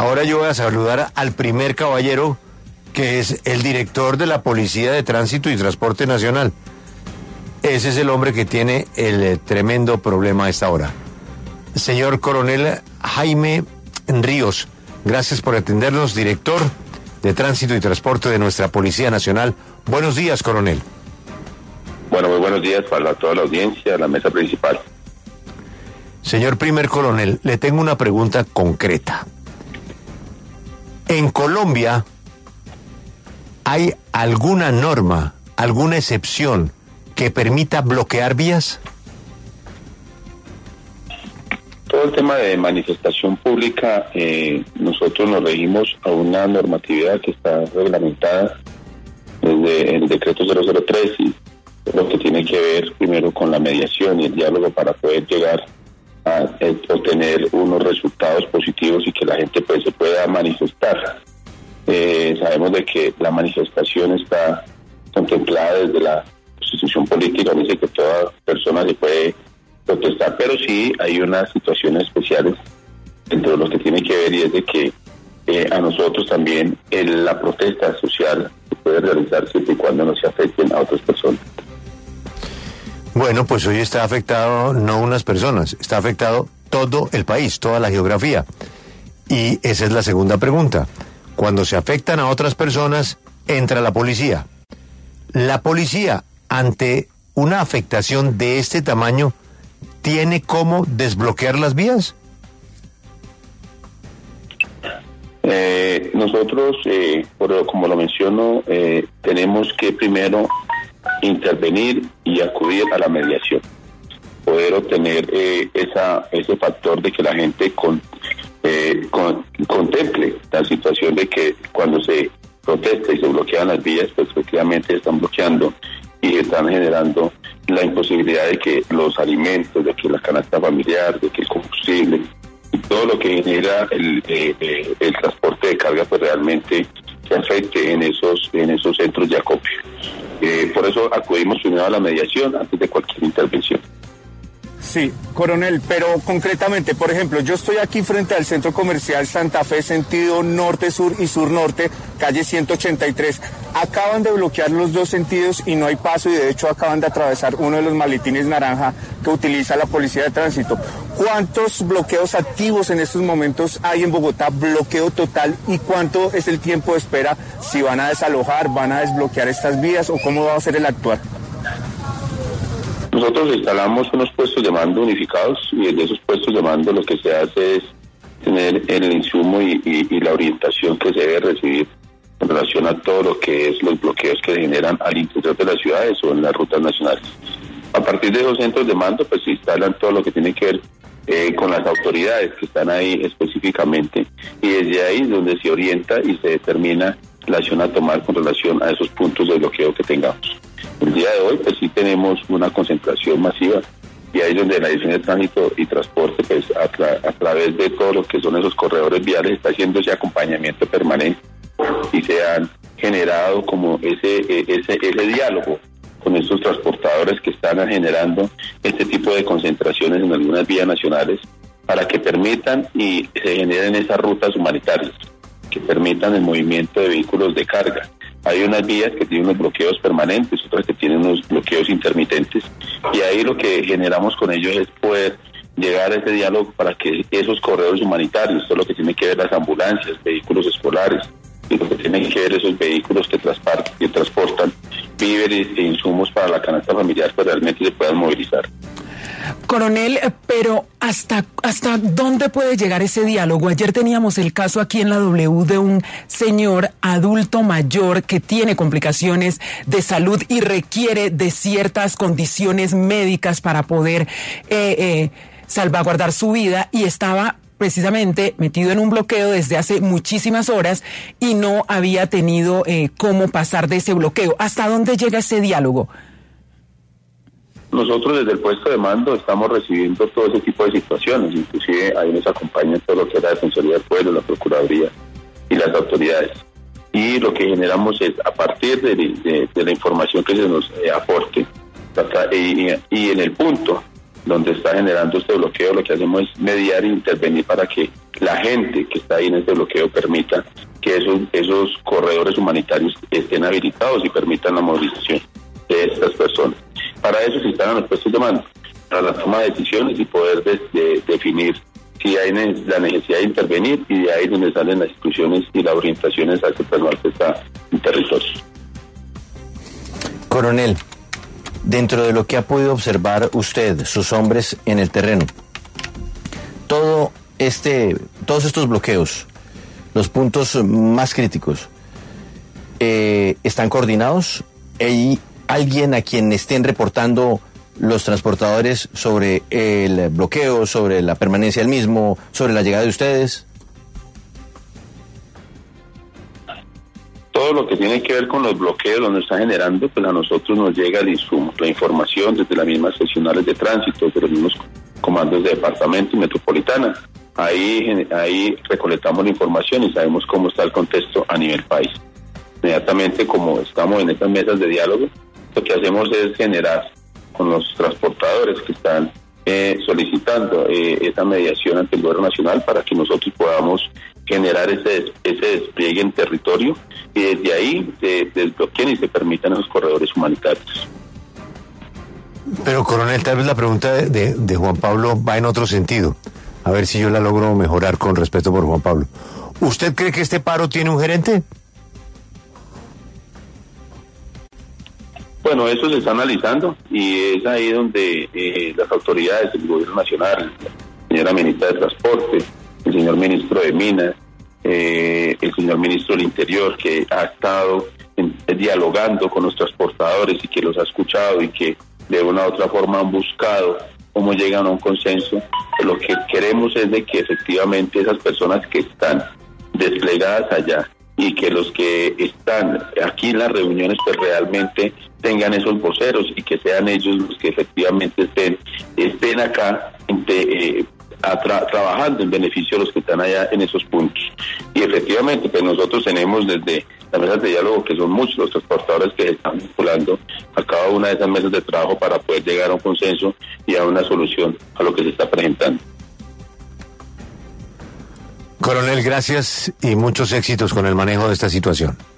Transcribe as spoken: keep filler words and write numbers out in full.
Ahora yo voy a saludar al primer caballero, que es el director de la Policía de Tránsito y Transporte Nacional. Ese es el hombre que tiene el eh, tremendo problema a esta hora. Señor Coronel Jaime Ríos, gracias por atendernos, director de Tránsito y Transporte de nuestra Policía Nacional. Buenos días, coronel. Bueno, muy buenos días para toda la audiencia, la mesa principal. Señor primer coronel, le tengo una pregunta concreta. En Colombia, ¿hay alguna norma, alguna excepción que permita bloquear vías? Todo el tema de manifestación pública, eh, nosotros nos regimos a una normatividad que está reglamentada desde el decreto cero cero tres y lo que tiene que ver primero con la mediación y el diálogo para poder llegar a, a obtener unos resultados positivos y que la gente pues se pueda manifestar. Eh, sabemos de que la manifestación está contemplada desde la Constitución política, dice que toda persona se puede protestar, pero sí hay unas situaciones especiales dentro de lo que tiene que ver, y es de que eh, a nosotros también el, la protesta social se puede realizar siempre y cuando no se afecten a otras personas. Bueno, pues hoy está afectado no unas personas, está afectado todo el país, toda la geografía. Y esa es la segunda pregunta. Cuando se afectan a otras personas, entra la policía. La policía, ante una afectación de este tamaño, ¿tiene cómo desbloquear las vías? Eh, nosotros, eh, por, como lo menciono, eh, tenemos que primero intervenir y acudir a la mediación, poder obtener eh, esa ese factor de que la gente con, eh, con, contemple la situación de que cuando se protesta y se bloquean las vías, pues efectivamente están bloqueando y están generando la imposibilidad de que los alimentos, de que la canasta familiar, de que el combustible y todo lo que genera el, eh, eh, el transporte de carga pues realmente se afecte en esos en esos centros de acopio. Eh, por eso acudimos primero a la mediación antes de cualquier intervención. Sí, coronel, pero concretamente, por ejemplo, yo estoy aquí frente al Centro Comercial Santa Fe, sentido norte-sur y sur-norte, calle ciento ochenta y tres. Acaban de bloquear los dos sentidos y no hay paso, y de hecho acaban de atravesar uno de los maletines naranja que utiliza la Policía de Tránsito. ¿Cuántos bloqueos activos en estos momentos hay en Bogotá? Bloqueo total. ¿Y cuánto es el tiempo de espera? Si van a desalojar, van a desbloquear estas vías, o cómo va a ser el actuar. Nosotros instalamos unos puestos de mando unificados, y desde esos puestos de mando lo que se hace es tener el insumo y, y, y la orientación que se debe recibir en relación a todo lo que es los bloqueos que se generan al interior de las ciudades o en las rutas nacionales. A partir de esos centros de mando pues se instalan todo lo que tiene que ver eh, con las autoridades que están ahí específicamente, y desde ahí es donde se orienta y se determina la acción a tomar con relación a esos puntos de bloqueo que tengamos. El día de hoy pues sí tenemos una concentración masiva, y ahí es donde la Dirección de Tránsito y Transporte pues a, tra- a través de todo lo que son esos corredores viales está haciendo ese acompañamiento permanente, y se han generado como ese ese ese diálogo con estos transportadores que están generando este tipo de concentraciones en algunas vías nacionales para que permitan y se generen esas rutas humanitarias que permitan el movimiento de vehículos de carga. Hay unas vías que tienen unos bloqueos permanentes, otras que tienen unos bloqueos intermitentes, y ahí lo que generamos con ellos es poder llegar a ese diálogo para que esos corredores humanitarios, todo lo que tiene que ver las ambulancias, vehículos escolares, y lo que tiene que ver esos vehículos que, que transportan víveres e insumos para la canasta familiar, pues realmente se puedan movilizar. Coronel, pero ¿hasta, hasta dónde puede llegar ese diálogo? Ayer teníamos el caso aquí en la W de un señor adulto mayor que tiene complicaciones de salud y requiere de ciertas condiciones médicas para poder eh, eh, salvaguardar su vida, y estaba precisamente metido en un bloqueo desde hace muchísimas horas y no había tenido eh, cómo pasar de ese bloqueo. ¿Hasta dónde llega ese diálogo? Nosotros desde el puesto de mando estamos recibiendo todo ese tipo de situaciones, inclusive ahí nos acompaña todo lo que es la Defensoría del Pueblo, la Procuraduría y las autoridades. Y lo que generamos es, a partir de, de, de la información que se nos eh, aporte, y, y en el punto donde está generando este bloqueo, lo que hacemos es mediar e intervenir para que la gente que está ahí en este bloqueo permita que esos, esos corredores humanitarios estén habilitados y permitan la movilización de estas personas. Para eso se instalan los puestos de mando, para la toma de decisiones y poder de, de, definir si hay la necesidad de intervenir, y de ahí donde salen las instrucciones y las orientaciones hacia el personal que está en territorio. Coronel, dentro de lo que ha podido observar usted, sus hombres en el terreno, todo este, todos estos bloqueos, los puntos más críticos, eh, ¿están coordinados? ¿Hay alguien a quien estén reportando los transportadores sobre el bloqueo, sobre la permanencia del mismo, sobre la llegada de ustedes? Todo lo que tiene que ver con los bloqueos, donde está generando, pues a nosotros nos llega el insumo, la información desde las mismas seccionales de tránsito, desde los mismos comandos de departamento y metropolitana. Ahí, ahí recolectamos la información y sabemos cómo está el contexto a nivel país. Inmediatamente, como estamos en estas mesas de diálogo, lo que hacemos es generar con los transportadores que están eh, solicitando eh, esa mediación ante el gobierno nacional para que nosotros podamos generar ese, ese despliegue en territorio y desde ahí se desbloqueen y se permitan esos corredores humanitarios. Pero, coronel, tal vez la pregunta de, de, de Juan Pablo va en otro sentido. A ver si yo la logro mejorar con respeto por Juan Pablo. ¿Usted cree que este paro tiene un gerente? Bueno, eso se está analizando y es ahí donde eh, las autoridades, el gobierno nacional, la señora ministra de Transporte, el señor ministro de Minas, eh, el señor ministro del Interior, que ha estado en, dialogando con los transportadores y que los ha escuchado y que de una u otra forma han buscado cómo llegan a un consenso. Lo que queremos es de que efectivamente esas personas que están desplegadas allá y que los que están aquí en las reuniones pues realmente tengan esos voceros y que sean ellos los que efectivamente estén estén acá eh, tra- trabajando en beneficio de los que están allá en esos puntos. Y efectivamente pues nosotros tenemos desde las mesas de diálogo, que son muchos los transportadores que se están vinculando a cada una de esas mesas de trabajo para poder llegar a un consenso y a una solución a lo que se está presentando. Coronel, gracias y muchos éxitos con el manejo de esta situación.